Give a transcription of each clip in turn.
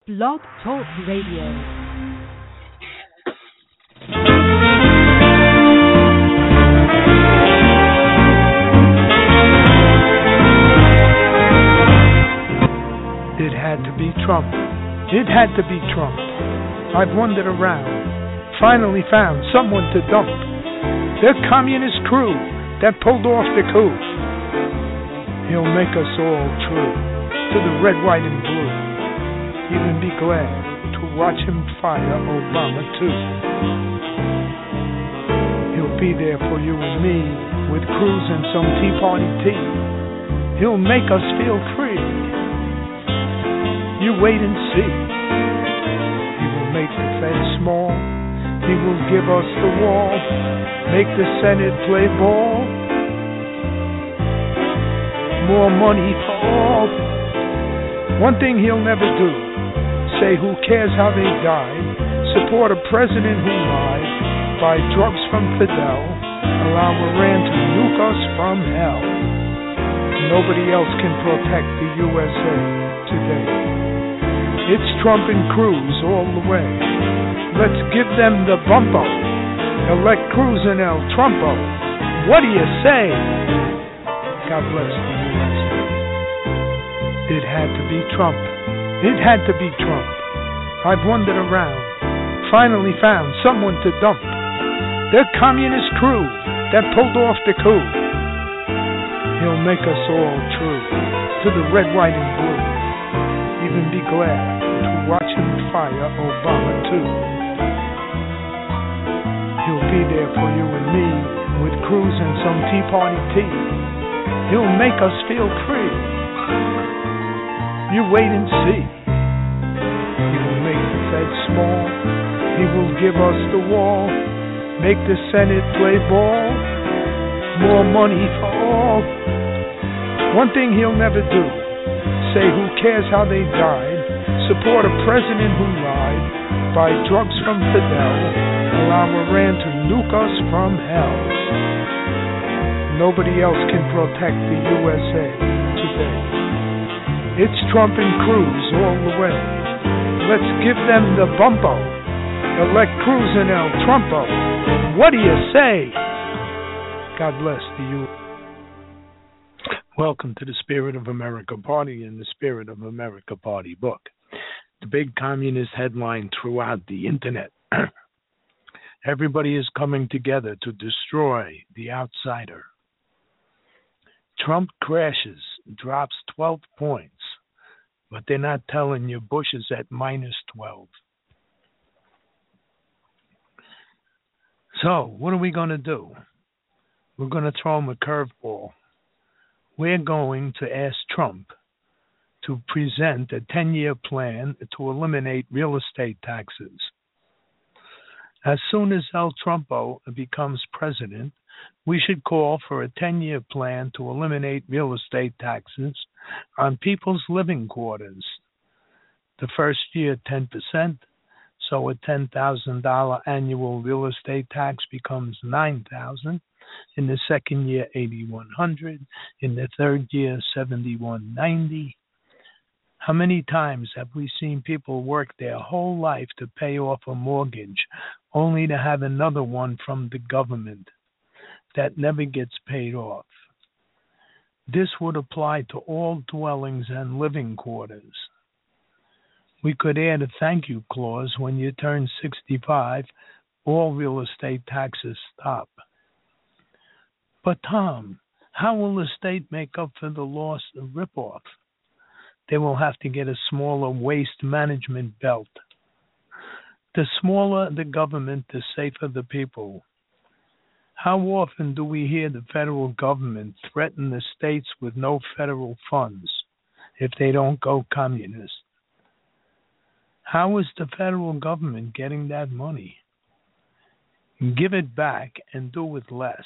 Blog Talk Radio. It had to be Trump. It had to be Trump. I've wandered around, finally found someone to dump. The communist crew that pulled off the coup. He'll make us all true to the red, white, and blue. Even be glad to watch him fire Obama too. He'll be there for you and me with Cruz and some Tea Party tea. He'll make us feel free. You wait and see. He will make the Fed small. He will give us the wall. Make the Senate play ball. More money for all. One thing he'll never do. Say who cares how they died. Support a president who lied. Buy drugs from Fidel. Allow Iran to nuke us from hell. Nobody else can protect the USA today. It's Trump and Cruz all the way. Let's give them the bumpo. Elect Cruz and El Trumpo. What do you say? God bless the USA. It had to be Trump. It had to be Trump. I've wandered around, finally found someone to dump. The communist crew that pulled off the coup. He'll make us all true to the red, white, and blue. Even be glad to watch him fire Obama too. He'll be there for you and me with Cruz and some Tea Party tea. He'll make us feel free. You wait and see. He will make the Fed small. He will give us the wall. Make the Senate play ball. More money for all. One thing he'll never do. Say who cares how they died. Support a president who lied. Buy drugs from Fidel. Allow Iran to nuke us from hell. Nobody else can protect the USA today. It's Trump and Cruz all the way. Let's give them the bumpo. Elect Cruz and El Trumpo. What do you say? God bless the U.S. Welcome to the Spirit of America Party and the Spirit of America Party book. The big communist headline throughout the internet. Everybody is coming together to destroy the outsider. Trump crashes, drops 12 points, but they're not telling you Bush is at minus 12. So, what are we going to do? We're going to throw him a curveball. We're going to ask Trump to present a 10-year plan to eliminate real estate taxes. As soon as El Trumpo becomes president, we should call for a 10-year plan to eliminate real estate taxes on people's living quarters. The first year, 10%, so a $10,000 annual real estate tax becomes $9,000. In the second year, $8,100. In the third year, $7,190. How many times have we seen people work their whole life to pay off a mortgage, only to have another one from the government that never gets paid off? This would apply to all dwellings and living quarters. We could add a thank you clause when you turn 65, all real estate taxes stop. But Tom, how will the state make up for the loss of ripoff? They will have to get a smaller waste management belt. The smaller the government, the safer the people. How often do we hear the federal government threaten the states with no federal funds if they don't go communist? How is the federal government getting that money? Give it back and do it less.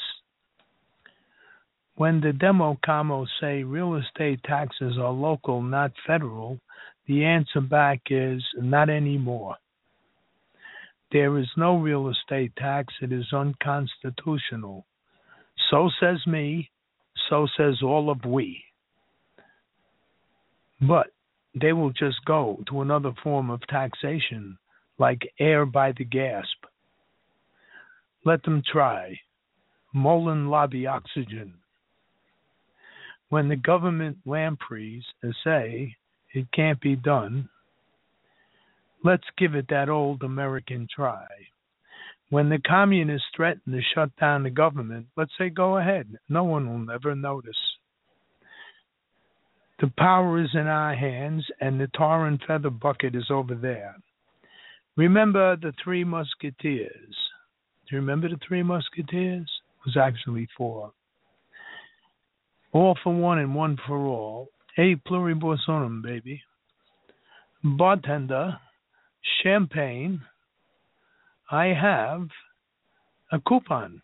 When the Democamos say real estate taxes are local, not federal, the answer back is not anymore. There is no real estate tax. It is unconstitutional. So says me. So says all of we. But they will just go to another form of taxation, like air by the gasp. Let them try. Molten lobby oxygen. When the government lampreys say it can't be done, let's give it that old American try. When the communists threaten to shut down the government, let's say go ahead. No one will never notice. The power is in our hands, and the tar and feather bucket is over there. Remember the Three Musketeers. Do you remember the Three Musketeers? It was actually four. All for one and one for all. E pluribus unum, baby. Bartender, champagne. I have a coupon.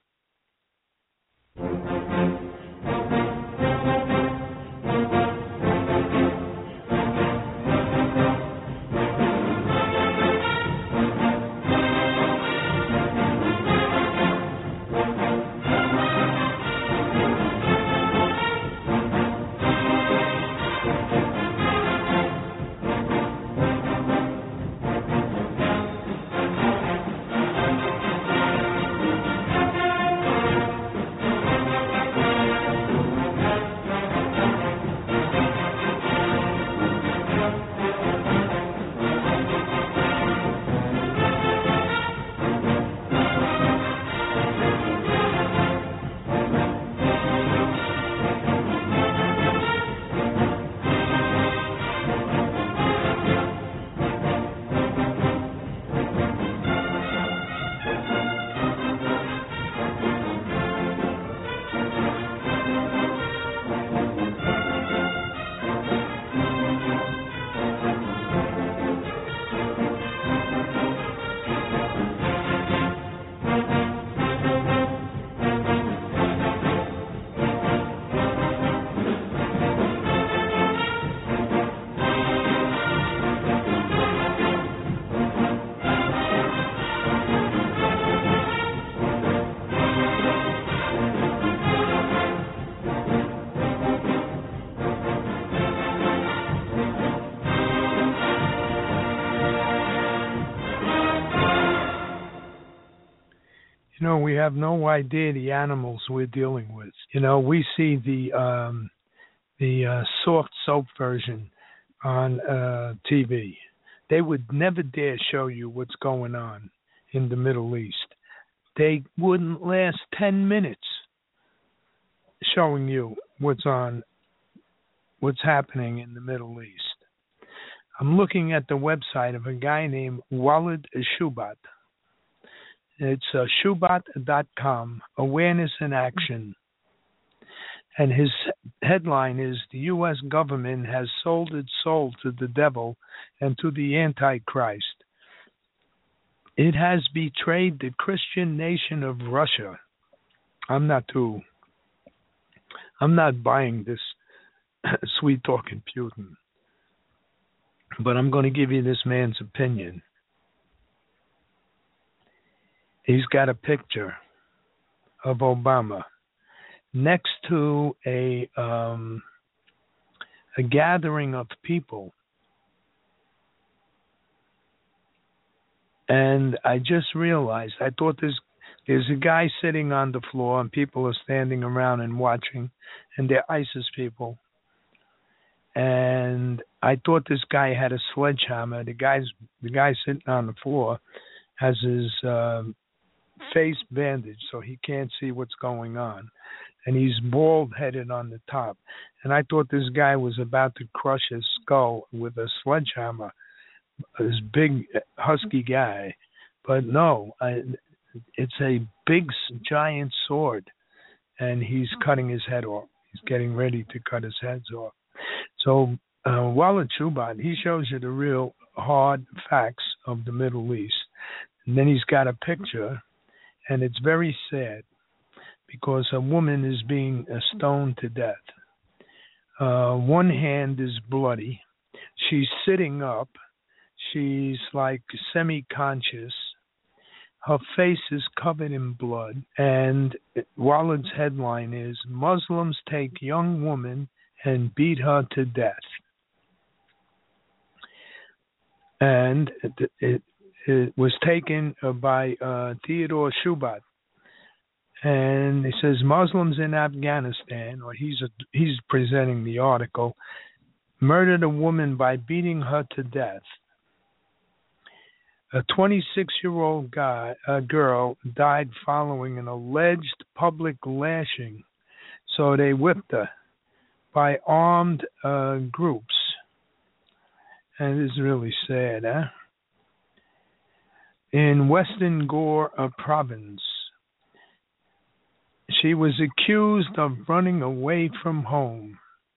We have no idea the animals we're dealing with. We see the soft soap version on TV. They would never dare show you what's going on in the Middle East. They wouldn't last 10 minutes showing you what's happening in the Middle East. I'm looking at the website of a guy named Walid Shoebat. It's Shoebat.com, Awareness in Action. And his headline is, the U.S. government has sold its soul to the devil and to the Antichrist. It has betrayed the Christian nation of Russia. I'm not buying this sweet-talking Putin. But I'm going to give you this man's opinion. He's got a picture of Obama next to a gathering of people. And I just realized, I thought there's a guy sitting on the floor and people are standing around and watching, and they're ISIS people. And I thought this guy had a sledgehammer. The guy sitting on the floor has his face bandaged so he can't see what's going on. And he's bald-headed on the top. And I thought this guy was about to crush his skull with a sledgehammer, this big, husky guy. But no, it's a big, giant sword, and he's cutting his head off. He's getting ready to cut his heads off. So Walid Shoebat, he shows you the real hard facts of the Middle East. And then he's got a picture, and it's very sad because a woman is being stoned to death. One hand is bloody. She's sitting up. She's like semi-conscious. Her face is covered in blood. And Walid's headline is, Muslims take young woman and beat her to death. and it was taken by Theodore Shubat. And it says Muslims in Afghanistan, or he's presenting the article, murdered a woman by beating her to death. A 26-year-old girl died following an alleged public lashing, so they whipped her, by armed groups. And it is really sad, huh? In Western Gore province, she was accused of running away from home.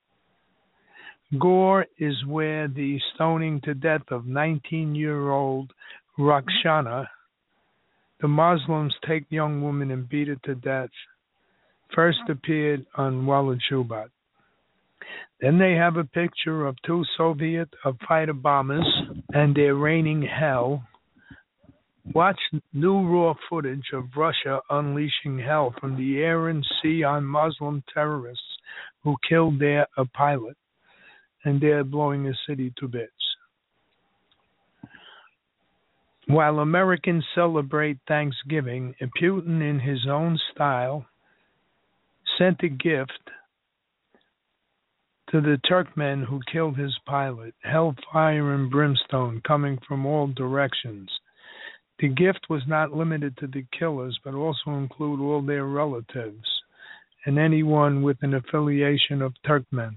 Gore is where the stoning to death of 19-year-old Rakshana, the Muslims take young woman and beat her to death, first appeared on Walid Shubat. Then they have a picture of two Soviet fighter bombers, and they're raining hell. Watch new raw footage of Russia unleashing hell from the air and sea on Muslim terrorists who killed their pilot, and they're blowing the city to bits. While Americans celebrate Thanksgiving, Putin, in his own style, sent a gift to the Turkmen who killed his pilot, hellfire and brimstone coming from all directions. The gift was not limited to the killers, but also include all their relatives and anyone with an affiliation of Turkmen.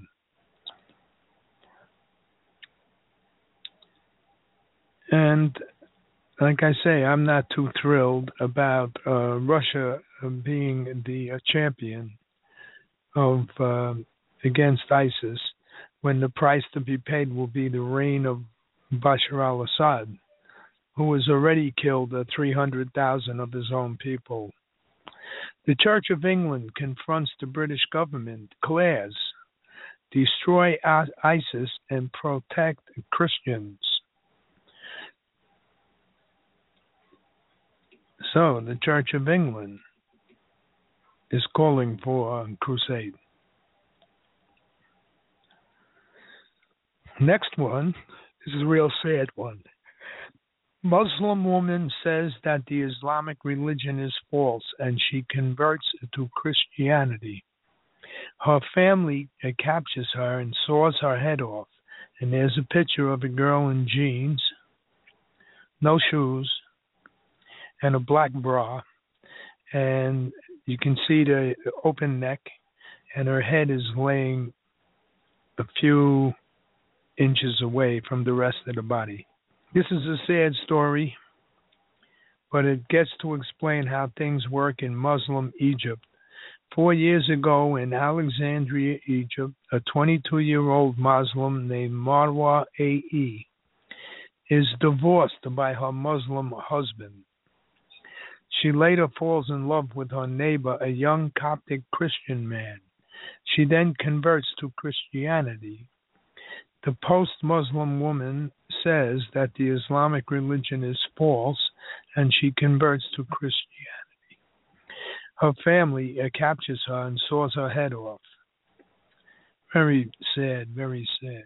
And like I say, I'm not too thrilled about Russia being the champion of against ISIS, when the price to be paid will be the reign of Bashar al-Assad, who has already killed 300,000 of his own people. The Church of England confronts the British government, declares, destroy ISIS and protect Christians. So the Church of England is calling for a crusade. Next one is a real sad one. Muslim woman says that the Islamic religion is false and she converts to Christianity. Her family captures her and saws her head off. And there's a picture of a girl in jeans, no shoes, and a black bra. And you can see the open neck, and her head is laying a few inches away from the rest of the body. This is a sad story, but it gets to explain how things work in Muslim Egypt. 4 years ago in Alexandria, Egypt, a 22-year-old Muslim named Marwa A.E. is divorced by her Muslim husband. She later falls in love with her neighbor, a young Coptic Christian man. She then converts to Christianity. The post-Muslim woman says that the Islamic religion is false, and she converts to Christianity. Her family captures her and saws her head off. Very sad, very sad.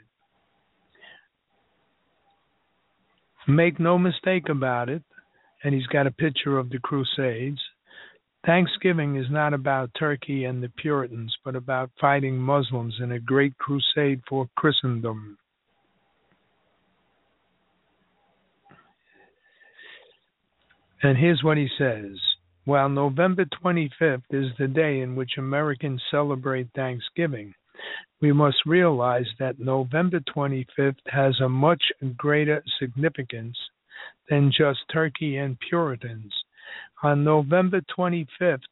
Make no mistake about it, and he's got a picture of the Crusades. Thanksgiving is not about Turkey and the Puritans, but about fighting Muslims in a great crusade for Christendom. And here's what he says. While November 25th is the day in which Americans celebrate Thanksgiving, we must realize that November 25th has a much greater significance than just Turkey and Puritans. On November 25th,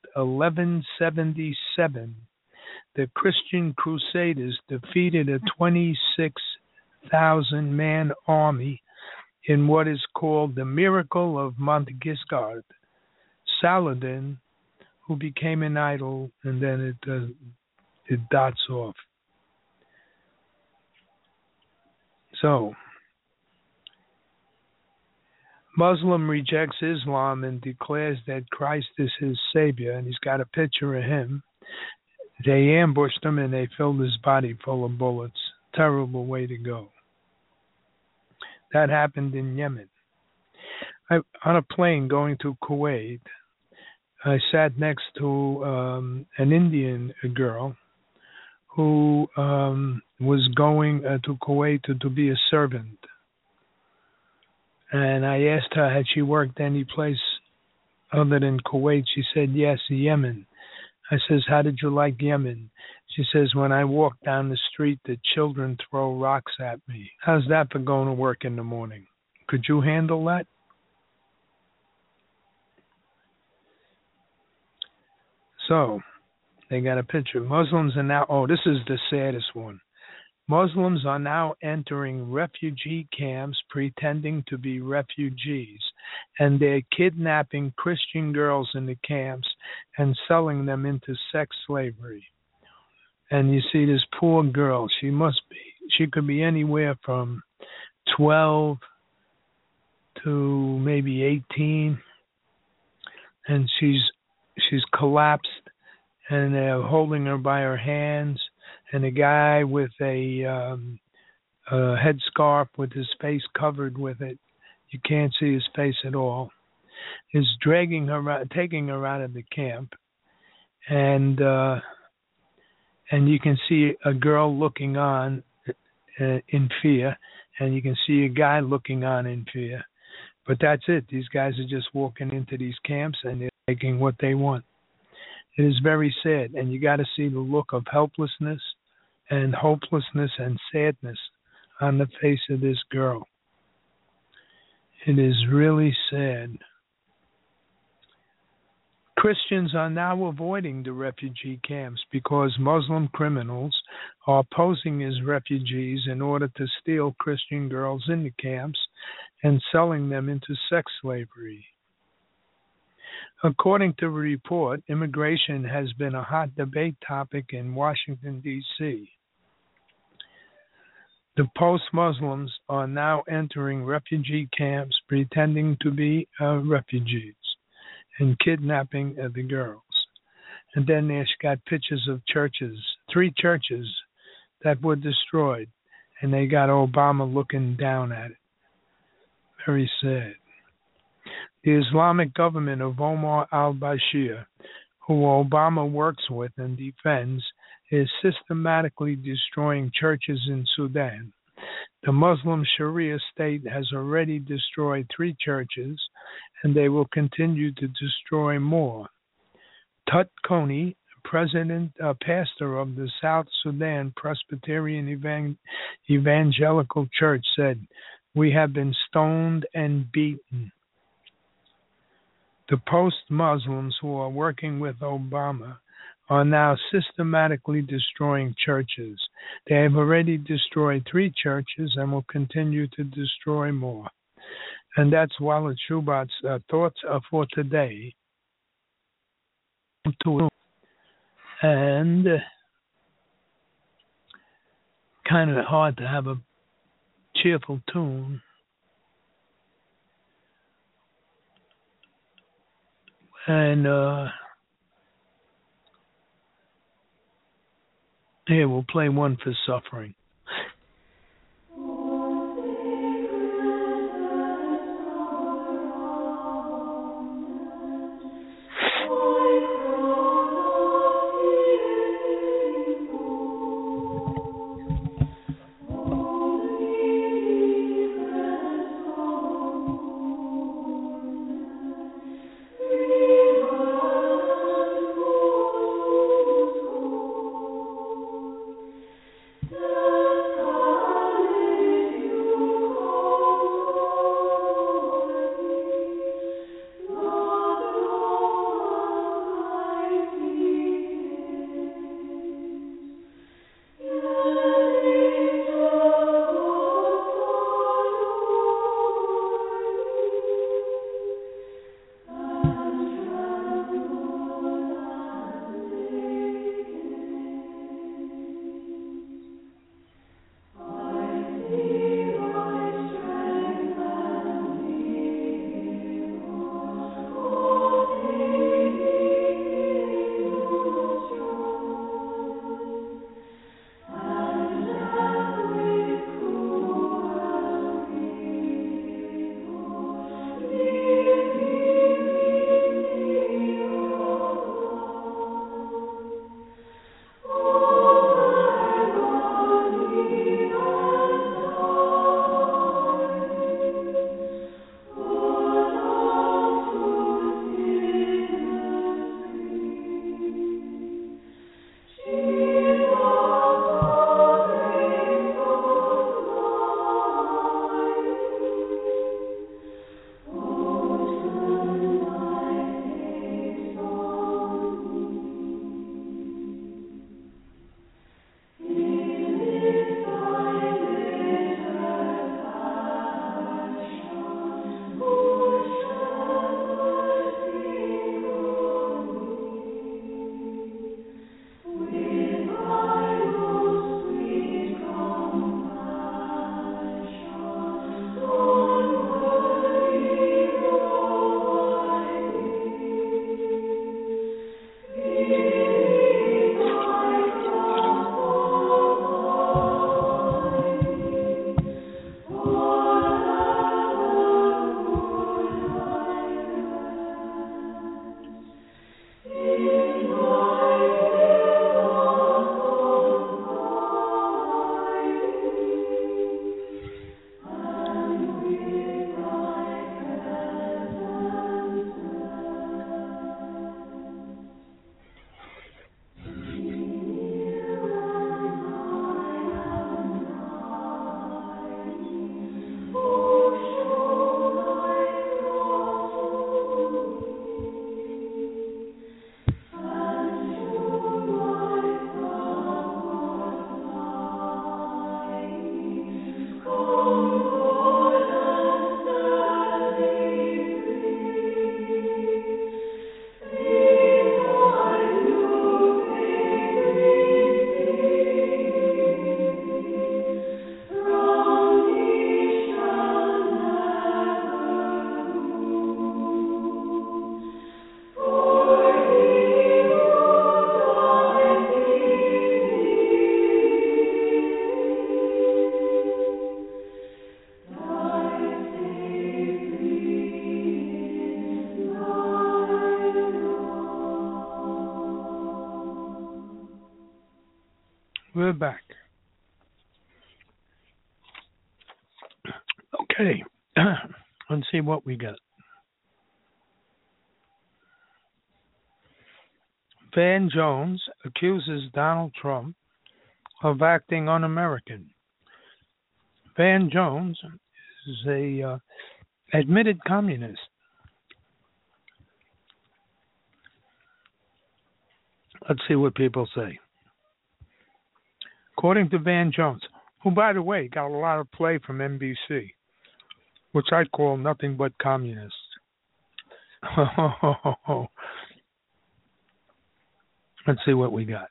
1177, the Christian Crusaders defeated a 26,000-man army in what is called the Miracle of Montgiscard. Saladin, who became an idol, and then it dots off. So, Muslim rejects Islam and declares that Christ is his savior, and he's got a picture of him. They ambushed him and they filled his body full of bullets. Terrible way to go. That happened in Yemen. On a plane going to Kuwait, I sat next to an Indian girl who was going to Kuwait to be a servant. And I asked her, had she worked any place other than Kuwait? She said, yes, Yemen. I says, how did you like Yemen? She says, when I walk down the street, the children throw rocks at me. How's that for going to work in the morning? Could you handle that? So, they got a picture. Muslims are now, this is the saddest one. Muslims are now entering refugee camps pretending to be refugees, and they're kidnapping Christian girls in the camps and selling them into sex slavery. And you see this poor girl, she could be anywhere from 12 to maybe 18, and she's collapsed, and they're holding her by her hands, and a guy with a headscarf with his face covered with it, you can't see his face at all, is dragging her out, taking her out of the camp, and you can see a girl looking on in fear, and you can see a guy looking on in fear. But that's it. These guys are just walking into these camps and they're taking what they want. It is very sad, and you got to see the look of helplessness and hopelessness and sadness on the face of this girl. It is really sad. Christians are now avoiding the refugee camps because Muslim criminals are posing as refugees in order to steal Christian girls in the camps and selling them into sex slavery. According to a report, immigration has been a hot debate topic in Washington, D.C. The post-Muslims are now entering refugee camps pretending to be refugees and kidnapping the girls. And then there's got pictures of churches, 3 churches that were destroyed, and they got Obama looking down at it. Very sad. The Islamic government of Omar al-Bashir, who Obama works with and defends, is systematically destroying churches in Sudan. The Muslim Sharia state has already destroyed 3 churches, and they will continue to destroy more. Tut Kony, pastor of the South Sudan Presbyterian Evangelical Church, said, "We have been stoned and beaten." The post-Muslims who are working with Obama are now systematically destroying churches. They have already destroyed 3 churches and will continue to destroy more. And that's Walid Shoebat's thoughts for today. And kind of hard to have a cheerful tune. And here, we'll play one for suffering. No. We're back. Okay. Let's see what we got. Van Jones accuses Donald Trump of acting un-American. Van Jones is a admitted communist. Let's see what people say. According to Van Jones, who, by the way, got a lot of play from NBC, which I'd call nothing but communists. Let's see what we got.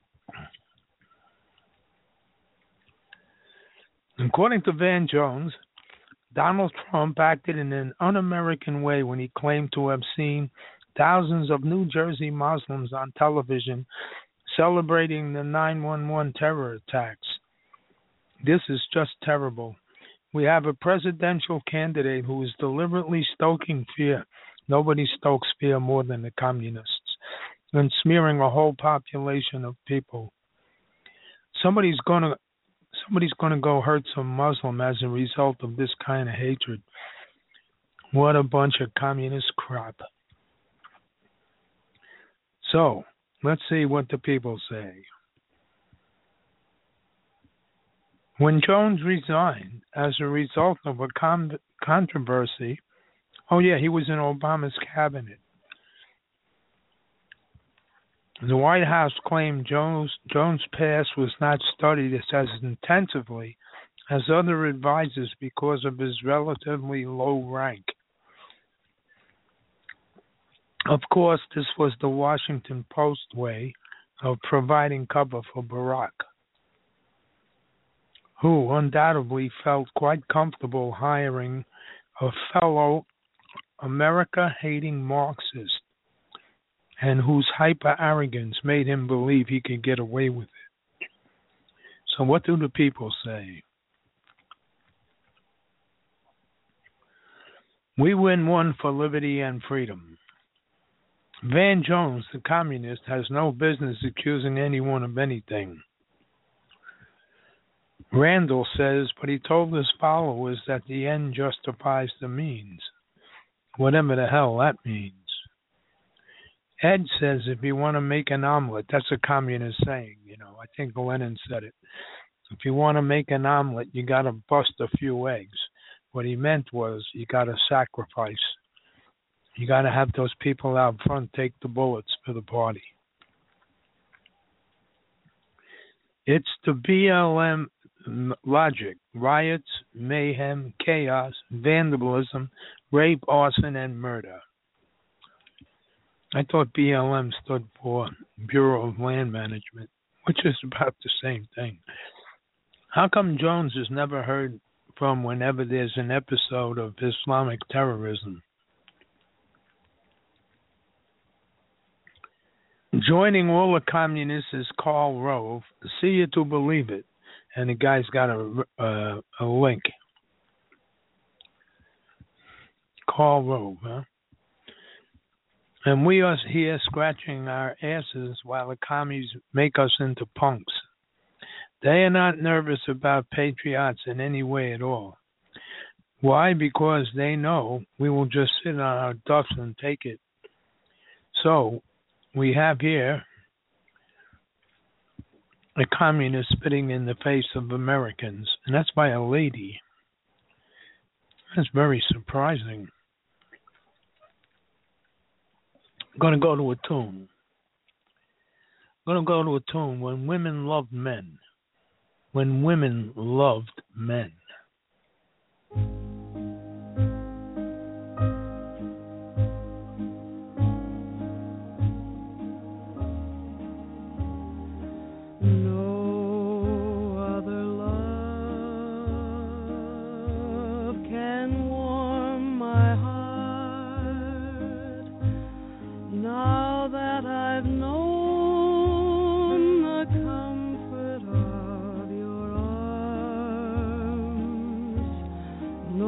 According to Van Jones, Donald Trump acted in an un-American way when he claimed to have seen thousands of New Jersey Muslims on television celebrating the 9/11 terror attacks. This is just terrible. We have a presidential candidate who is deliberately stoking fear. Nobody stokes fear more than the communists, and smearing a whole population of people. Somebody's gonna go hurt some Muslim as a result of this kind of hatred. What a bunch of communist crap. So, let's see what the people say. When Jones resigned as a result of a controversy, he was in Obama's cabinet. The White House claimed Jones' past was not studied as intensively as other advisors because of his relatively low rank. Of course, this was the Washington Post way of providing cover for Barack, who undoubtedly felt quite comfortable hiring a fellow America-hating Marxist, and whose hyper-arrogance made him believe he could get away with it. So what do the people say? We win one for liberty and freedom. Van Jones, the communist, has no business accusing anyone of anything. Randall says, but he told his followers that the end justifies the means, whatever the hell that means. Ed says if you want to make an omelet, that's a communist saying, I think Lenin said it. If you want to make an omelet, you got to bust a few eggs. What he meant was you got to sacrifice. You got to have those people out front take the bullets for the party. It's the BLM logic: riots, mayhem, chaos, vandalism, rape, arson, and murder. I thought BLM stood for Bureau of Land Management, which is about the same thing. How come Jones is never heard from whenever there's an episode of Islamic terrorism? Joining all the communists is Karl Rove. See it to believe it. And the guy's got a link. Karl Rove, huh? And we are here scratching our asses while the commies make us into punks. They are not nervous about patriots in any way at all. Why? Because they know we will just sit on our duffs and take it. So, we have here a communist spitting in the face of Americans, and that's by a lady. That's very surprising. I'm going to go to a tune. When Women Loved Men. When Women Loved Men. No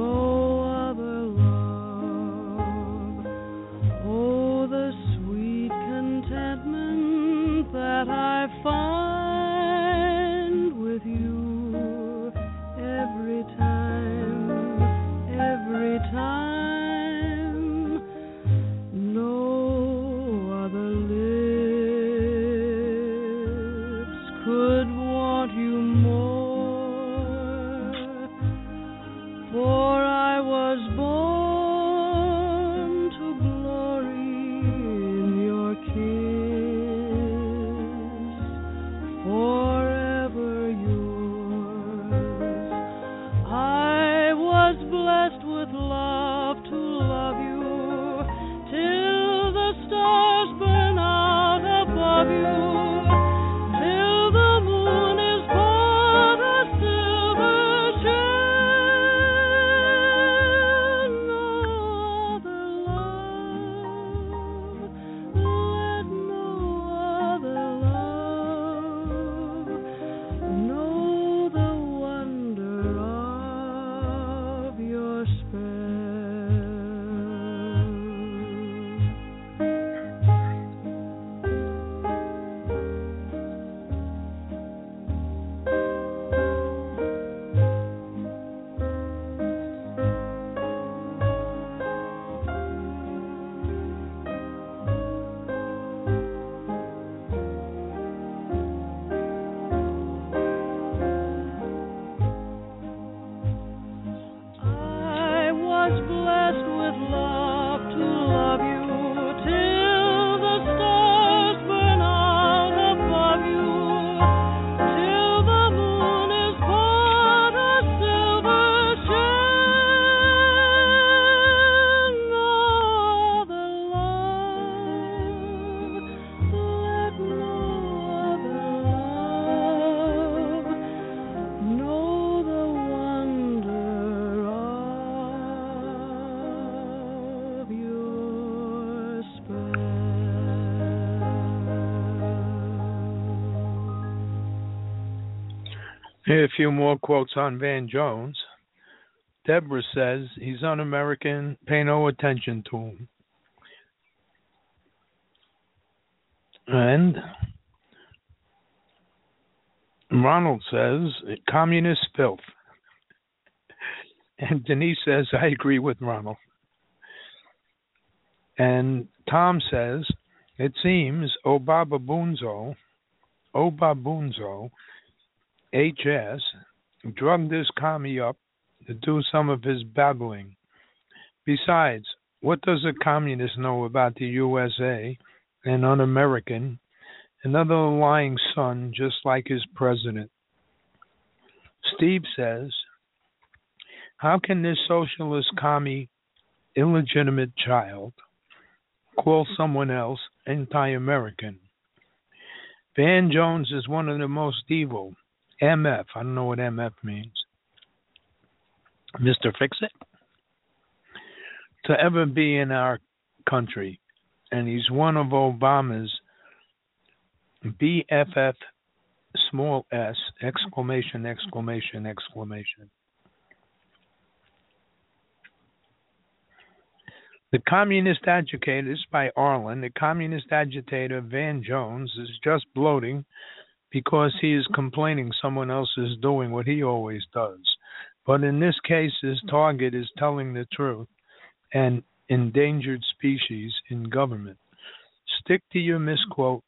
Here are a few more quotes on Van Jones. Deborah says, he's un-American, pay no attention to him. And Ronald says, communist filth. And Denise says, I agree with Ronald. And Tom says, it seems Obabunzo, HS, drugged this commie up to do some of his babbling. Besides, what does a communist know about the USA, an un-American, another lying son just like his president? Steve says, how can this socialist commie illegitimate child call someone else anti-American? Van Jones is one of the most evil. MF, I don't know what MF means. Mr. Fix-It? To ever be in our country. And he's one of Obama's BFF small s, exclamation, exclamation, exclamation. The Communist Agitators by Arlen. The Communist Agitator Van Jones is just bloating because he is complaining someone else is doing what he always does. But in this case, his target is telling the truth and endangered species in government. Stick your misquote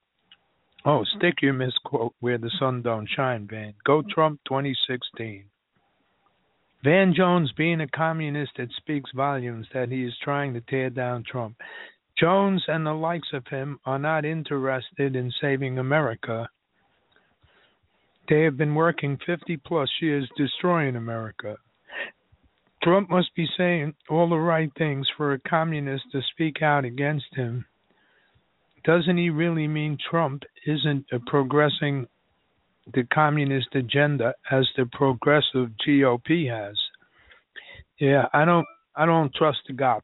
where the sun don't shine, Van. Go Trump 2016. Van Jones being a communist, it speaks volumes that he is trying to tear down Trump. Jones and the likes of him are not interested in saving America. They have been working 50 plus years destroying America. Trump must be saying all the right things for a communist to speak out against him. Doesn't he really mean Trump isn't progressing the communist agenda as the progressive GOP has? Yeah, I don't trust the GOP.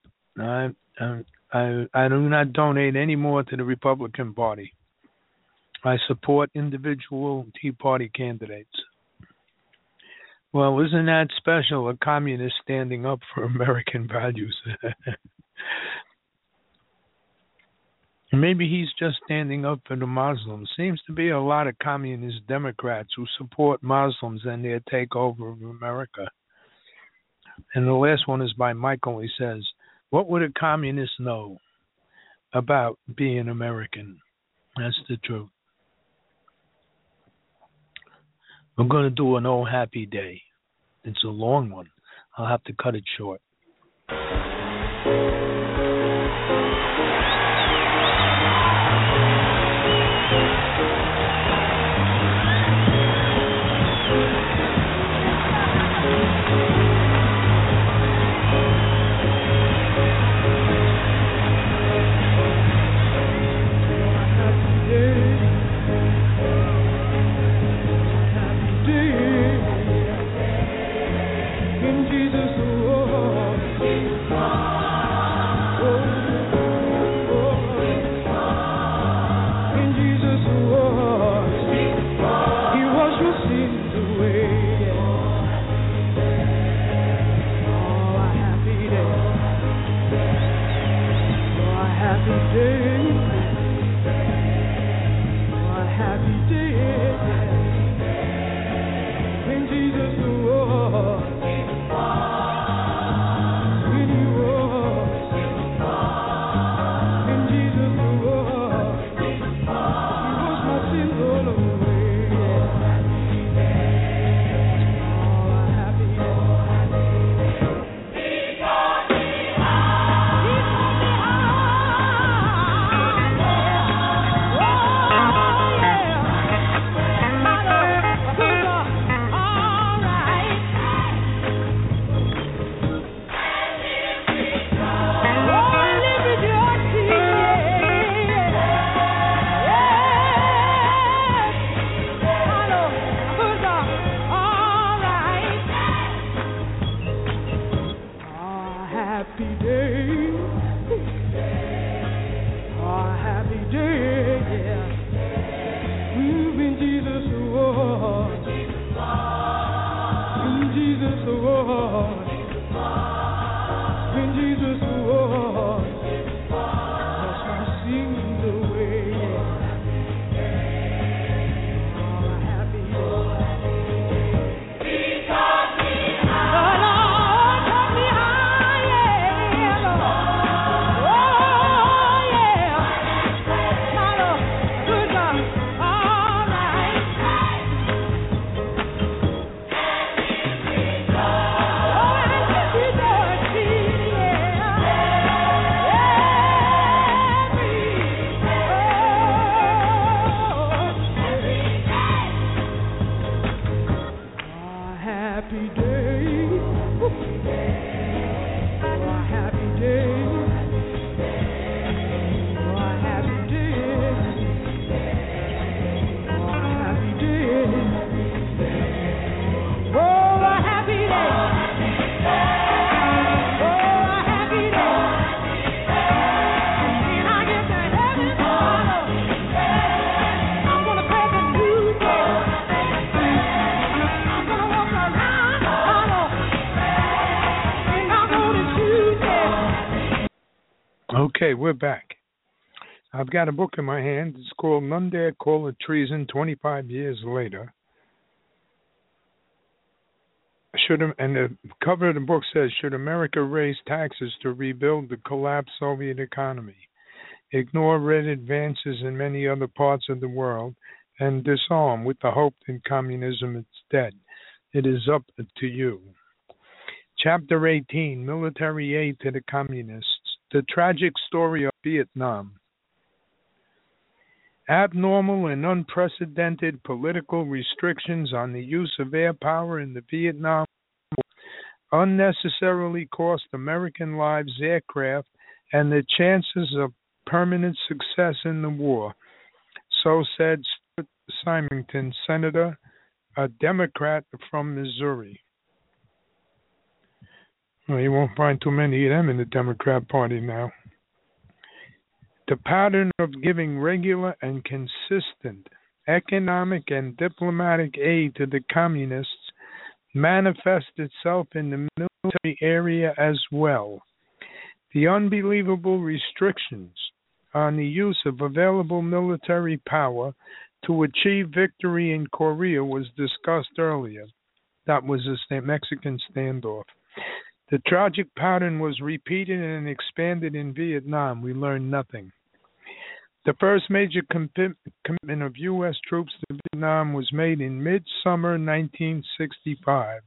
I do not donate any more to the Republican Party. I support individual Tea Party candidates. Well, isn't that special, a communist standing up for American values? Maybe he's just standing up for the Muslims. Seems to be a lot of communist Democrats who support Muslims and their takeover of America. And the last one is by Michael. He says, what would a communist know about being American? That's the truth. I'm going to do an old happy day. It's a long one. I'll have to cut it short. Okay, we're back. I've got a book in my hand. It's called None Dare Call It Treason 25 Years Later. And the cover of the book says, Should America Raise Taxes to Rebuild the Collapsed Soviet Economy? Ignore red advances in many other parts of the world and disarm with the hope that communism is dead. It is up to you. Chapter 18, Military Aid to the Communists. The Tragic Story of Vietnam. Abnormal and unprecedented political restrictions on the use of air power in the Vietnam War unnecessarily cost American lives, aircraft, and the chances of permanent success in the war. So said Stuart Symington, Senator, a Democrat from Missouri. Well, you won't find too many of them in the Democrat Party now. The pattern of giving regular and consistent economic and diplomatic aid to the communists manifests itself in the military area as well. The unbelievable restrictions on the use of available military power to achieve victory in Korea was discussed earlier. That was a Mexican standoff. The tragic pattern was repeated and expanded in Vietnam. We learned nothing. The first major commitment of U.S. troops to Vietnam was made in midsummer 1965.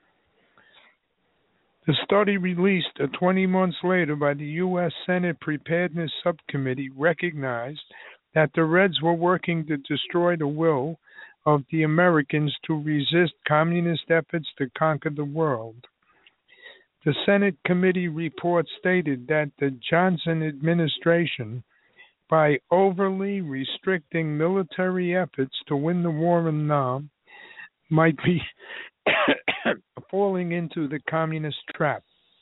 The study released 20 months later by the U.S. Senate Preparedness Subcommittee recognized that the Reds were working to destroy the will of the Americans to resist communist efforts to conquer the world. The Senate committee report stated that the Johnson administration, by overly restricting military efforts to win the war in Vietnam, might be falling into the communist trap.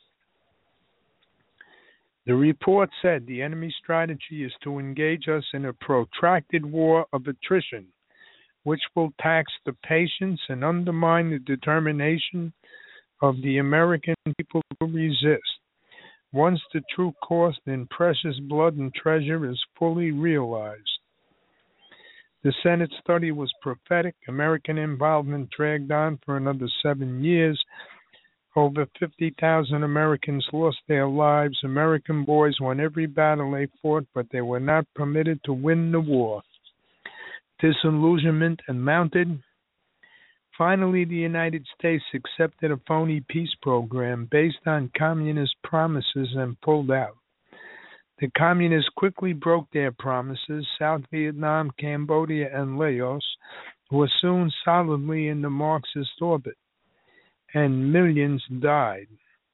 The report said the enemy's strategy is to engage us in a protracted war of attrition, which will tax the patience and undermine the determination of the American people to resist. Once the true cost in precious blood and treasure is fully realized. The Senate study was prophetic. American involvement dragged on for another 7 years. Over 50,000 Americans lost their lives. American boys won every battle they fought, but they were not permitted to win the war. Disillusionment mounted. Finally, the United States accepted a phony peace program based on communist promises and pulled out. The communists quickly broke their promises. South Vietnam, Cambodia, and Laos were soon solidly in the Marxist orbit, and millions died.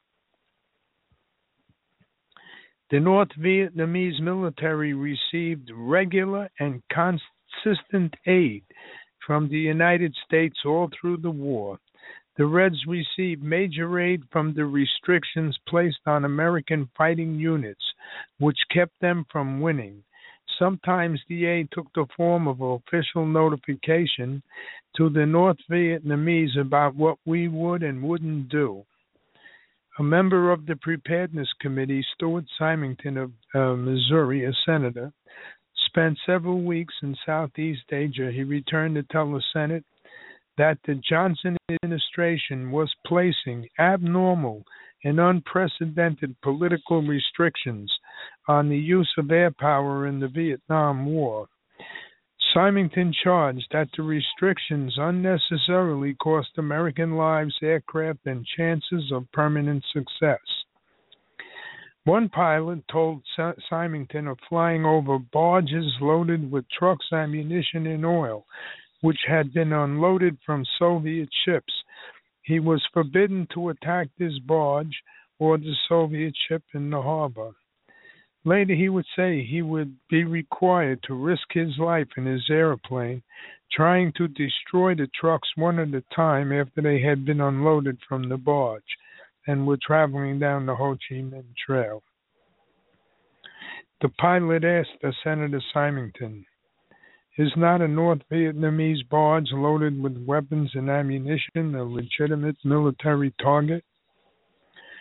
The North Vietnamese military received regular and consistent aid from the United States all through the war. The Reds received major aid from the restrictions placed on American fighting units, which kept them from winning. Sometimes the aid took the form of official notification to the North Vietnamese about what we would and wouldn't do. A member of the Preparedness Committee, Stuart Symington of Missouri, a senator, spent several weeks in Southeast Asia. He returned to tell the Senate that the Johnson administration was placing abnormal and unprecedented political restrictions on the use of air power in the Vietnam War. Symington charged that the restrictions unnecessarily cost American lives, aircraft, and chances of permanent success. One pilot told Symington of flying over barges loaded with trucks, ammunition, and oil, which had been unloaded from Soviet ships. He was forbidden to attack this barge or the Soviet ship in the harbor. Later he would say he would be required to risk his life in his airplane, trying to destroy the trucks one at a time after they had been unloaded from the barge and were traveling down the Ho Chi Minh Trail. The pilot asked Senator Symington, "Is not a North Vietnamese barge loaded with weapons and ammunition a legitimate military target?"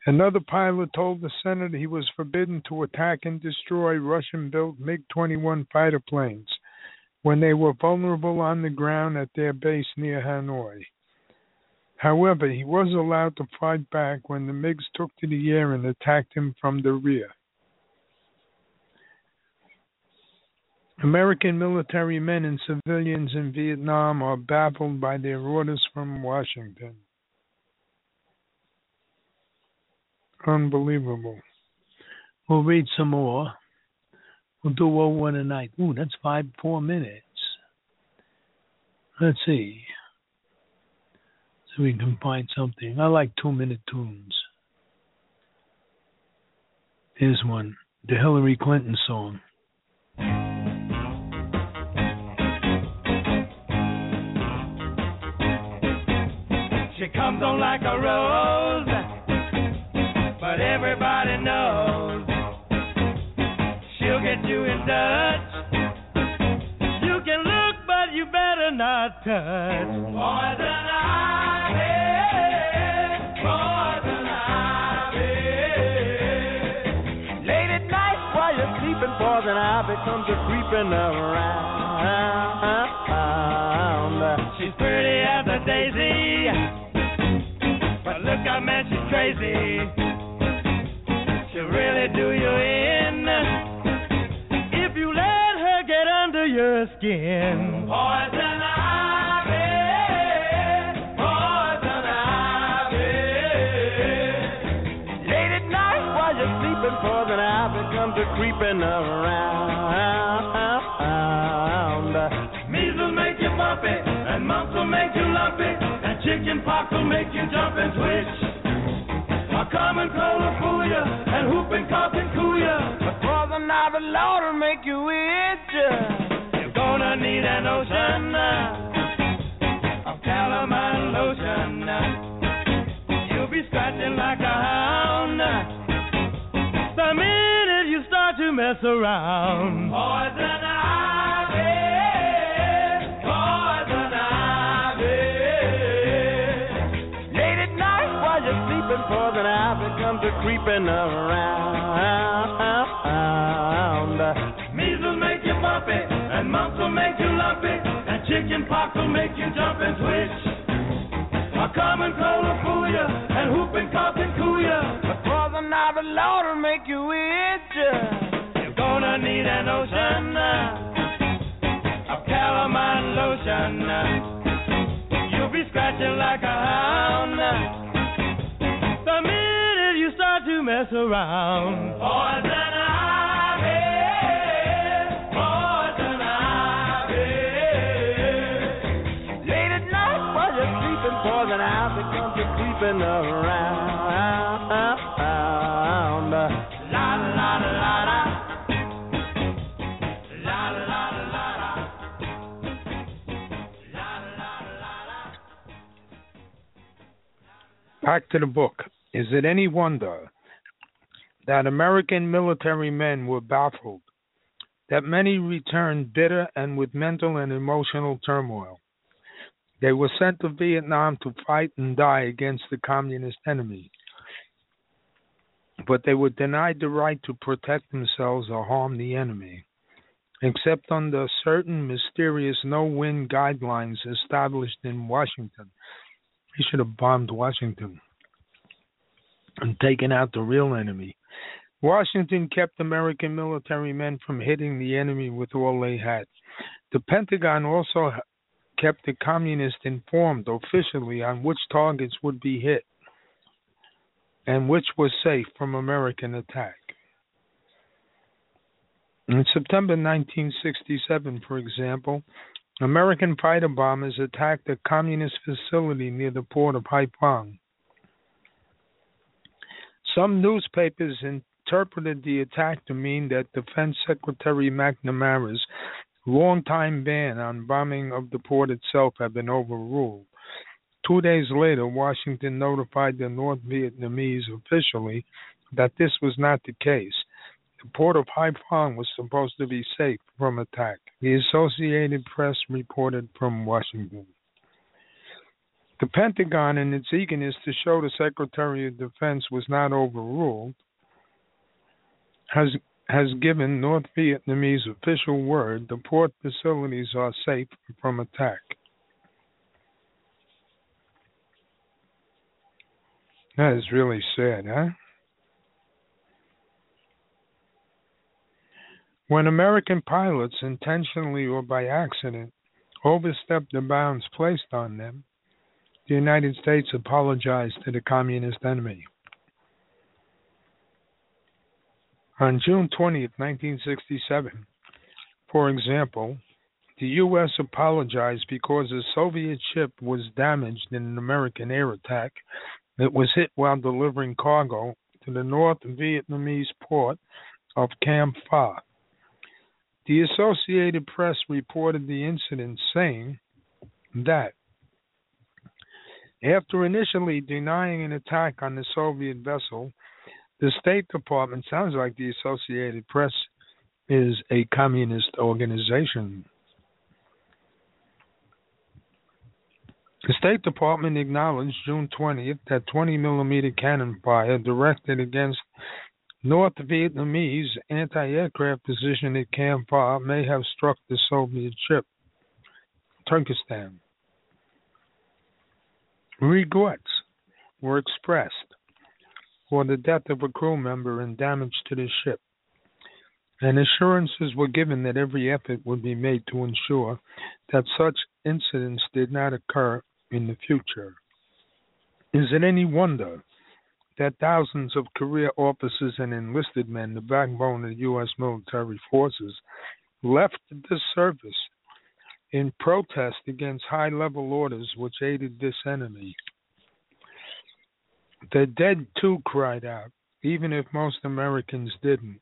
Another pilot told the Senate he was forbidden to attack and destroy Russian-built MiG-21 fighter planes when they were vulnerable on the ground at their base near Hanoi. However, he was allowed to fight back when the MiGs took to the air and attacked him from the rear. American military men and civilians in Vietnam are baffled by their orders from Washington. Unbelievable. We'll read some more. We'll do one a night. Ooh, that's 4 minutes. Let's see. So we can find something. I like 2-minute tunes. Here's one. The Hillary Clinton song. She comes on like a rose, but everybody knows she'll get you in touch. You can look, but you better not touch. Poison ivy, poison ivy. Late at night while you're sleeping, poison ivy comes a creeping around. She's pretty as a daisy, but look, I mean, she's crazy. She'll really do you in if you let her get under your skin. Poison ivy, poison ivy. Late at night while you're sleeping, poison ivy comes a creeping around. Measles make you bumpy, and mumps will make you lumpy, and chicken pox will make you jump and twitch. A common cold will fool you, and whooping cough can cool you, but poison ivy, Lord, will make you itch. You're gonna need an ocean of calamine lotion. You'll be scratching like a hound the minute you start to mess around. Poison ivy, poison ivy. Late at night while you're sleeping, poison ivy comes a creeping around. Measles make you bumpy, and mumps will make you lumpy, and chicken pox will make you jump and twitch. A common cold will fool you, and whooping cough can cool you, but poison ivy, Lord, will make you itch. You're gonna need an ocean of calamine lotion. You'll be scratching like a hound the minute you start to mess around. Poison ivy, poison ivy. Late at night while you're sleeping, poison ivy comes a creeping around. La la la la la. La la la la la. La la la la. Back to the book. Is it any wonder that American military men were baffled, that many returned bitter and with mental and emotional turmoil? They were sent to Vietnam to fight and die against the communist enemy, but they were denied the right to protect themselves or harm the enemy, except under certain mysterious no-win guidelines established in Washington. He should have bombed Washington and taken out the real enemy. Washington kept American military men from hitting the enemy with all they had. The Pentagon also kept the communists informed officially on which targets would be hit and which were safe from American attack. In September 1967, for example, American fighter bombers attacked a communist facility near the port of Haiphong. Some newspapers interpreted the attack to mean that Defense Secretary McNamara's long-time ban on bombing of the port itself had been overruled. 2 days later, Washington notified the North Vietnamese officially that this was not the case. The port of Haiphong was supposed to be safe from attack. The Associated Press reported from Washington. The Pentagon, in its eagerness to show the Secretary of Defense was not overruled, has given North Vietnamese official word the port facilities are safe from attack. That is really sad, huh? When American pilots, intentionally or by accident, overstepped the bounds placed on them, the United States apologized to the communist enemy. On June 20th, 1967, for example, the U.S. apologized because a Soviet ship was damaged in an American air attack that was hit while delivering cargo to the North Vietnamese port of Cam Pha. The Associated Press reported the incident, saying that after initially denying an attack on the Soviet vessel, the State Department, sounds like the Associated Press is a communist organization. The State Department acknowledged June 20th that 20-millimeter cannon fire directed against North Vietnamese anti-aircraft position at Cam Pha may have struck the Soviet ship, Turkestan. Regrets were expressed for the death of a crew member and damage to the ship, and assurances were given that every effort would be made to ensure that such incidents did not occur in the future. Is it any wonder that thousands of career officers and enlisted men, the backbone of the U.S. military forces, left the service in protest against high-level orders which aided this enemy? The dead, too, cried out, even if most Americans didn't.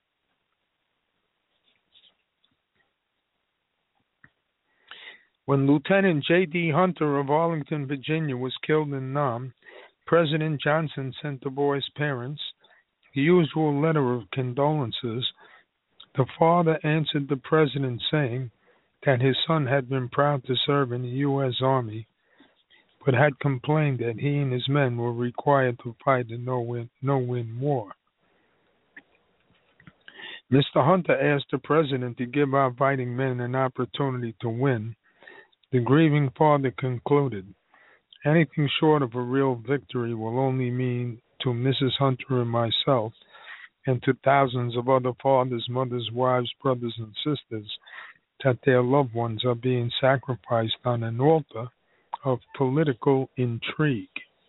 When Lieutenant J.D. Hunter of Arlington, Virginia, was killed in Nam, President Johnson sent the boy's parents the usual letter of condolences. The father answered the president saying that his son had been proud to serve in the U.S. Army, but had complained that he and his men were required to fight a no-win war. Mr. Hunter asked the president to give our fighting men an opportunity to win. The grieving father concluded, anything short of a real victory will only mean to Mrs. Hunter and myself, and to thousands of other fathers, mothers, wives, brothers, and sisters, that their loved ones are being sacrificed on an altar of political intrigue.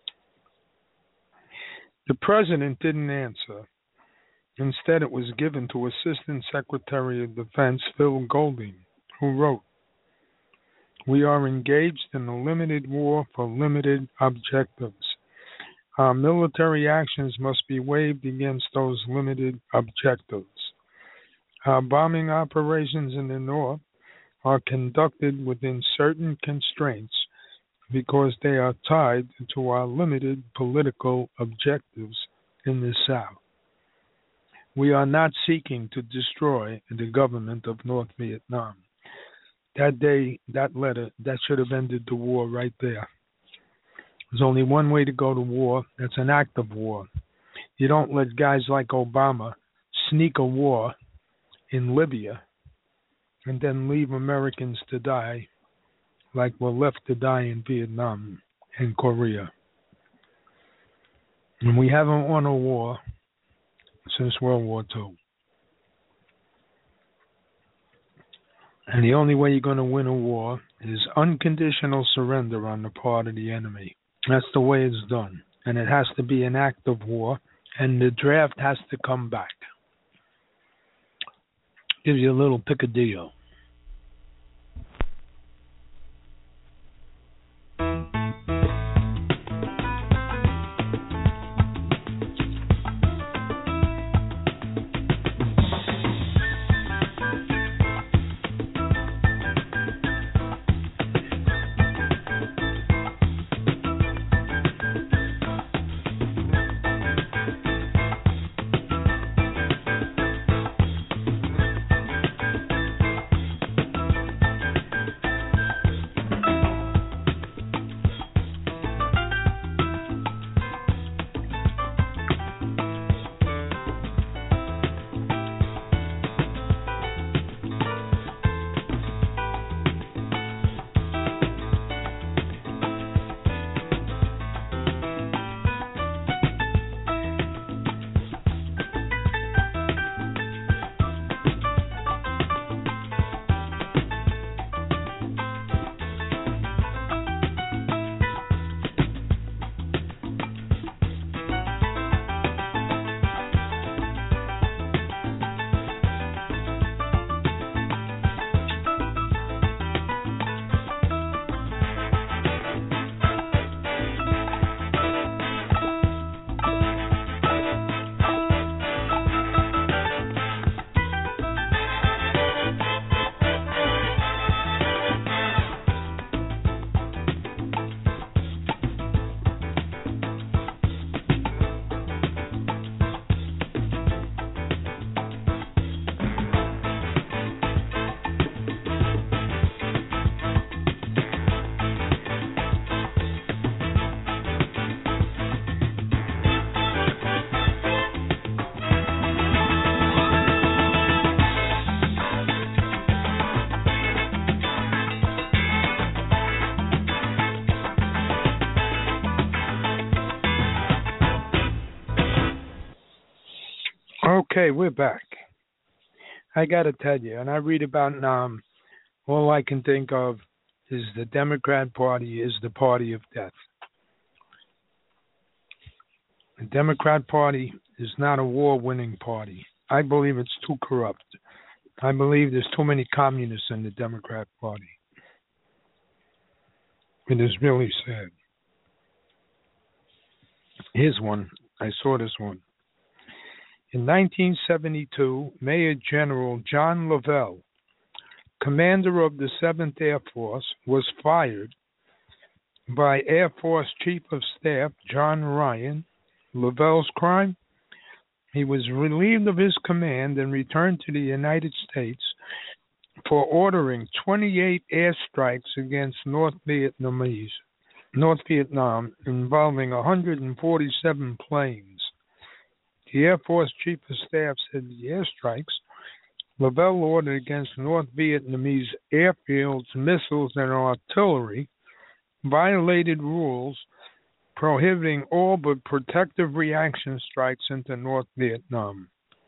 The president didn't answer. Instead, it was given to Assistant Secretary of Defense Phil Golding, who wrote, we are engaged in a limited war for limited objectives. Our military actions must be weighed against those limited objectives. Our bombing operations in the North are conducted within certain constraints because they are tied to our limited political objectives in the South. We are not seeking to destroy the government of North Vietnam. That day, that letter, that should have ended the war right there. There's only one way to go to war. That's an act of war. You don't let guys like Obama sneak a war in Libya and then leave Americans to die like we're left to die in Vietnam and Korea. And we haven't won a war since World War II. And the only way you're going to win a war is unconditional surrender on the part of the enemy. That's the way it's done. And it has to be an act of war, and the draft has to come back. Gives you a little picadillo. Okay, we're back. I got to tell you, and I read about Nam, all I can think of is the Democrat Party is the party of death. The Democrat Party is not a war-winning party. I believe it's too corrupt. I believe there's too many communists in the Democrat Party. It is really sad. Here's one. I saw this one. In 1972, Major General John Lavelle, commander of the 7th Air Force, was fired by Air Force Chief of Staff John Ryan. Lavelle's crime? He was relieved of his command and returned to the United States for ordering 28 airstrikes against North Vietnam, involving 147 planes. The Air Force Chief of Staff said the airstrikes Lavelle ordered against North Vietnamese airfields, missiles, and artillery violated rules prohibiting all but protective reaction strikes into North Vietnam.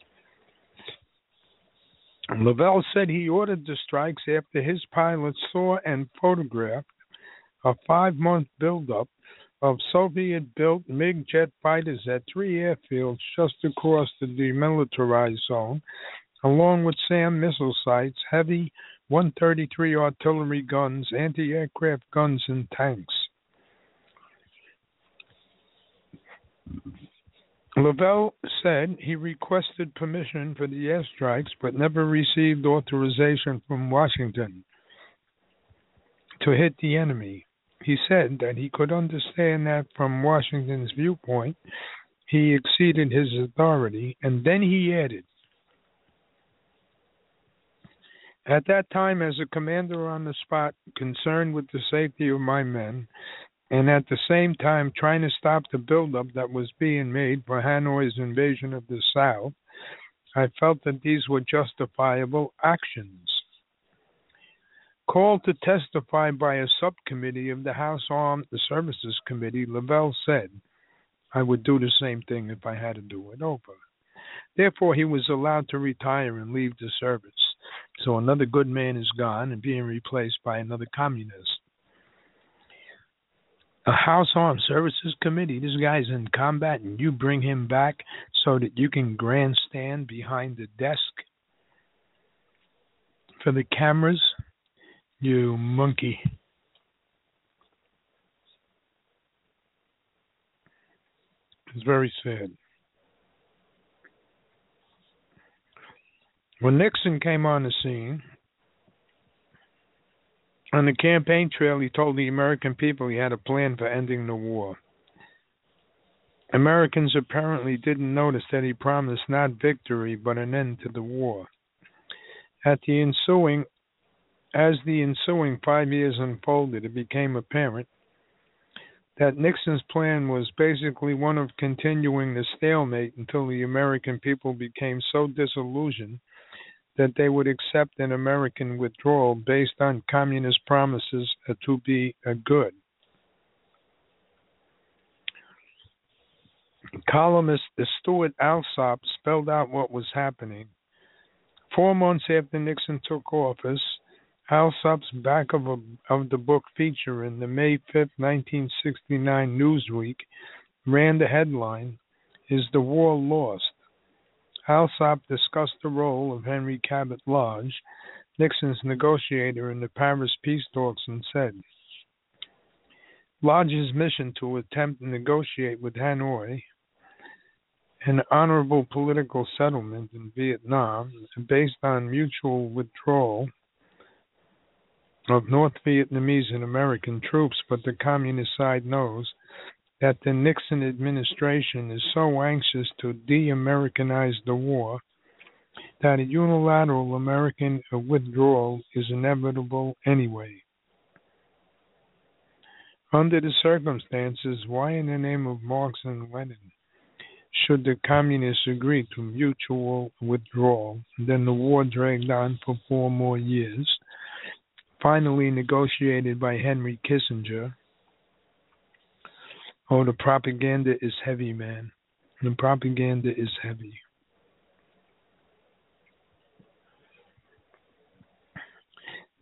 Lavelle said he ordered the strikes after his pilots saw and photographed a 5-month buildup of Soviet-built MiG jet fighters at 3 airfields just across the demilitarized zone, along with SAM missile sites, heavy 133 artillery guns, anti-aircraft guns, and tanks. Lavelle said he requested permission for the airstrikes but never received authorization from Washington to hit the enemy. He said that he could understand that from Washington's viewpoint, he exceeded his authority, and then he added, "At that time, as a commander on the spot, concerned with the safety of my men, and at the same time trying to stop the buildup that was being made for Hanoi's invasion of the South, I felt that these were justifiable actions." Called to testify by a subcommittee of the House Armed Services Committee, Lavelle said, "I would do the same thing if I had to do it over." Therefore, he was allowed to retire and leave the service. So another good man is gone and being replaced by another communist. A House Armed Services Committee, this guy's in combat, and you bring him back so that you can grandstand behind the desk for the cameras? You monkey. It's very sad. When Nixon came on the scene, on the campaign trail, he told the American people he had a plan for ending the war. Americans apparently didn't notice that he promised not victory, but an end to the war. As the ensuing 5 years unfolded, it became apparent that Nixon's plan was basically one of continuing the stalemate until the American people became so disillusioned that they would accept an American withdrawal based on communist promises to be good. Columnist Stuart Alsop spelled out what was happening. 4 months after Nixon took office, Alsop's back of the book feature in the May 5, 1969 Newsweek ran the headline, "Is the War Lost?" Alsop discussed the role of Henry Cabot Lodge, Nixon's negotiator in the Paris peace talks, and said, Lodge's mission to attempt to negotiate with Hanoi an honorable political settlement in Vietnam based on mutual withdrawal of North Vietnamese and American troops, but the communist side knows that the Nixon administration is so anxious to de-Americanize the war that a unilateral American withdrawal is inevitable anyway. Under the circumstances, why in the name of Marx and Lenin should the communists agree to mutual withdrawal? Then the war dragged on for 4 more years, finally negotiated by Henry Kissinger. Oh, the propaganda is heavy, man. The propaganda is heavy.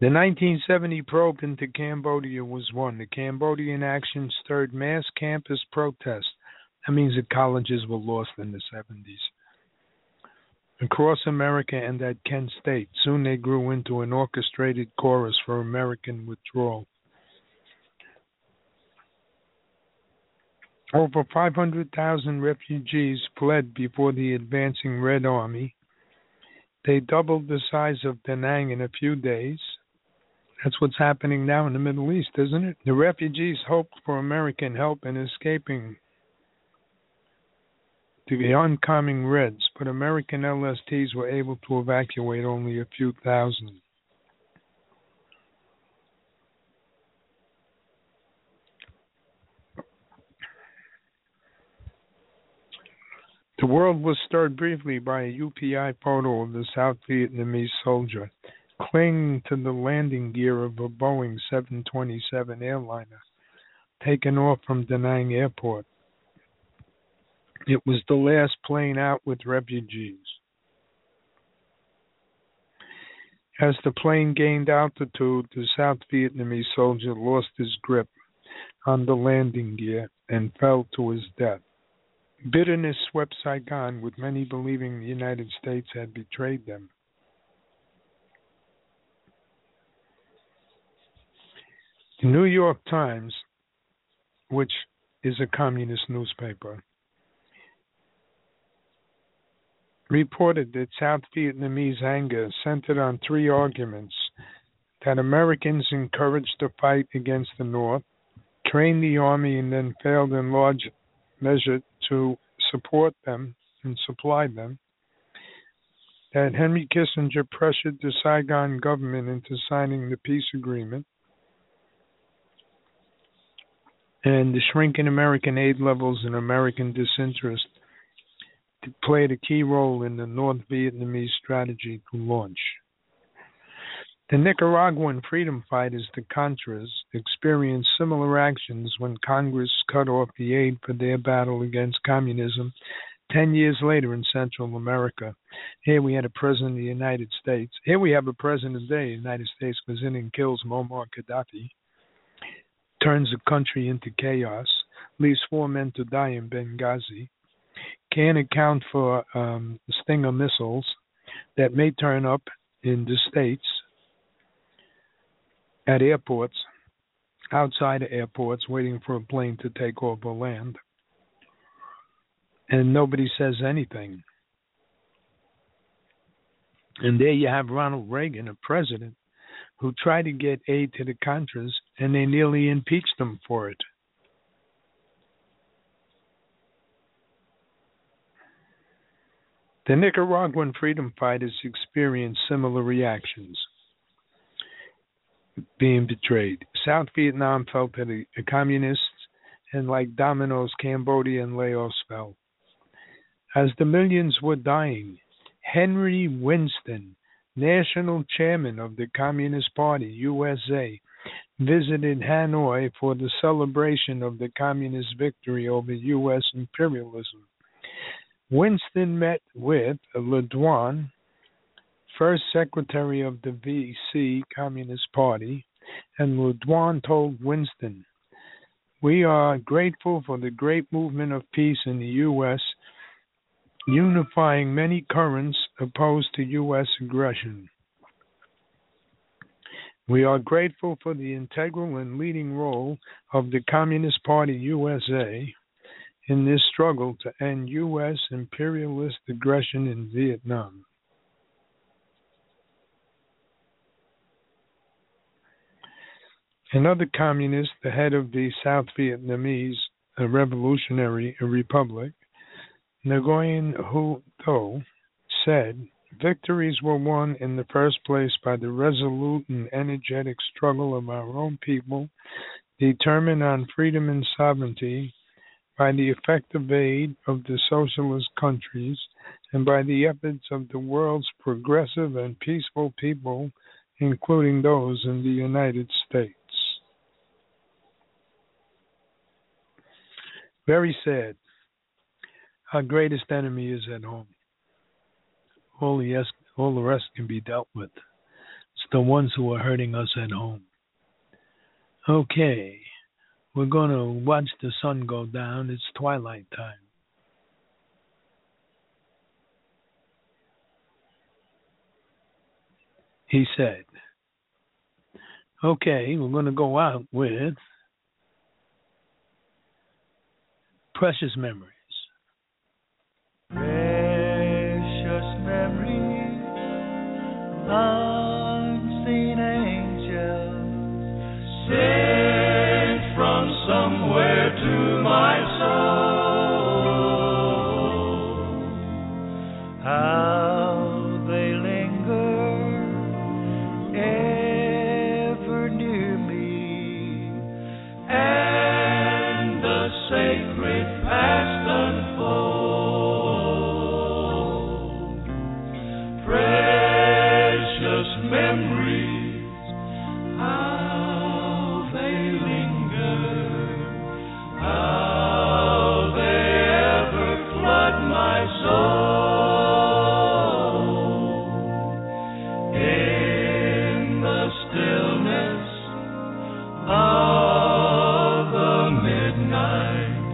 The 1970 probe into Cambodia was one. The Cambodian action stirred mass campus protests. That means that colleges were lost in the 70s. Across America and at Kent State, soon they grew into an orchestrated chorus for American withdrawal. Over 500,000 refugees fled before the advancing Red Army. They doubled the size of Da Nang in a few days. That's what's happening now in the Middle East, isn't it? The refugees hoped for American help in escaping to the oncoming Reds, but American LSTs were able to evacuate only a few thousand. The world was stirred briefly by a UPI photo of the South Vietnamese soldier clinging to the landing gear of a Boeing 727 airliner taken off from Da Nang Airport. It was the last plane out with refugees. As the plane gained altitude, the South Vietnamese soldier lost his grip on the landing gear and fell to his death. Bitterness swept Saigon, with many believing the United States had betrayed them. The New York Times, which is a communist newspaper, reported that South Vietnamese anger centered on three arguments: that Americans encouraged the fight against the North, trained the army, and then failed in large measure to support them and supply them; that Henry Kissinger pressured the Saigon government into signing the peace agreement; and the shrinking American aid levels and American disinterest played a key role in the North Vietnamese strategy to launch. The Nicaraguan freedom fighters, the Contras, experienced similar actions when Congress cut off the aid for their battle against communism 10 years later in Central America. Here we had a president of the United States. Here we have a president today. The United States goes in and kills Muammar Gaddafi, turns the country into chaos, leaves 4 men to die in Benghazi, can't account for Stinger missiles that may turn up in the States at airports, outside of airports, waiting for a plane to take off or land. And nobody says anything. And there you have Ronald Reagan, a president, who tried to get aid to the Contras, and they nearly impeached him for it. The Nicaraguan freedom fighters experienced similar reactions, being betrayed. South Vietnam felt that the communists, and like dominoes, Cambodia and Laos fell. As the millions were dying, Henry Winston, national chairman of the Communist Party, USA, visited Hanoi for the celebration of the communist victory over U.S. imperialism. Winston met with Le Duan, first secretary of the VC Communist Party, and Le Duan told Winston, "We are grateful for the great movement of peace in the U.S., unifying many currents opposed to U.S. aggression. We are grateful for the integral and leading role of the Communist Party USA in this struggle to end U.S. imperialist aggression in Vietnam." Another communist, the head of the South Vietnamese Revolutionary Republic, Nguyen Hue Tho, said, "Victories were won in the first place by the resolute and energetic struggle of our own people, determined on freedom and sovereignty, by the effective aid of the socialist countries, and by the efforts of the world's progressive and peaceful people, including those in the United States." Very sad. Our greatest enemy is at home. All the rest can be dealt with. It's the ones who are hurting us at home. Okay, we're going to watch the sun go down. It's twilight time. He said, okay, we're going to go out with Precious Memories. Precious memories, unseen angels, sent from somewhere to my soul. How they linger ever near me, and the sacred past unfold. Precious memories, how they linger, how they ever flood my soul. In the stillness of the midnight,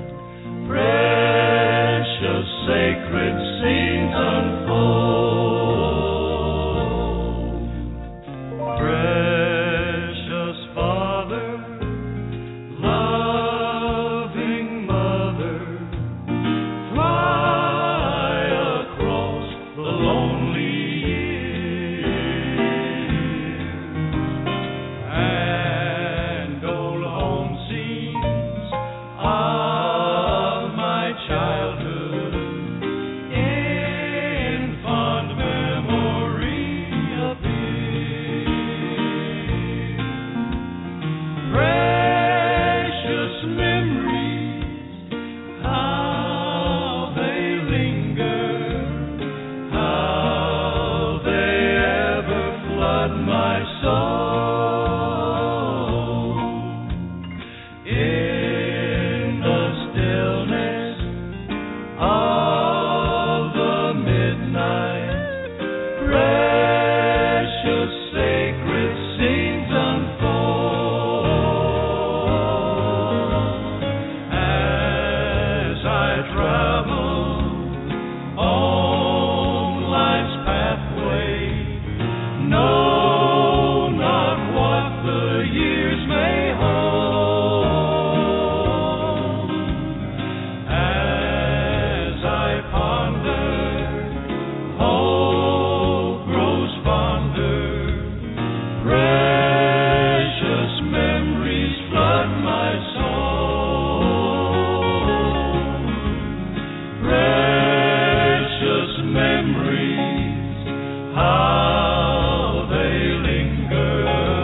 precious sacred scenes unfold. Precious Father, loving Mother, fly across the lonely years, and old home scenes of my childhood in fond memory appear. Precious memories, how they linger, how they ever flood my soul. In the stillness of the midnight, precious sacred scenes unfold. As I travel on life's pathway, know not what the years may hold. As I ponder, hope grows fonder. Precious memories flood my soul. Precious memories, how they linger,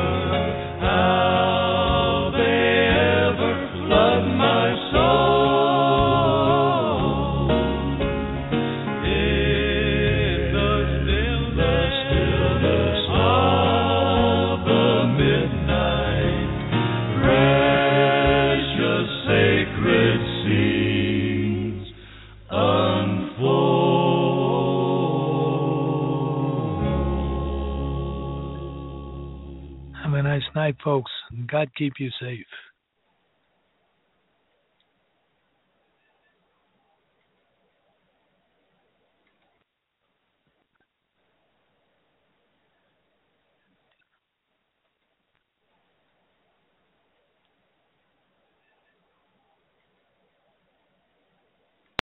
how they ever flood my soul. In the stillness of the midnight, precious sacred scenes unfold. Have a nice night, folks. God keep you safe.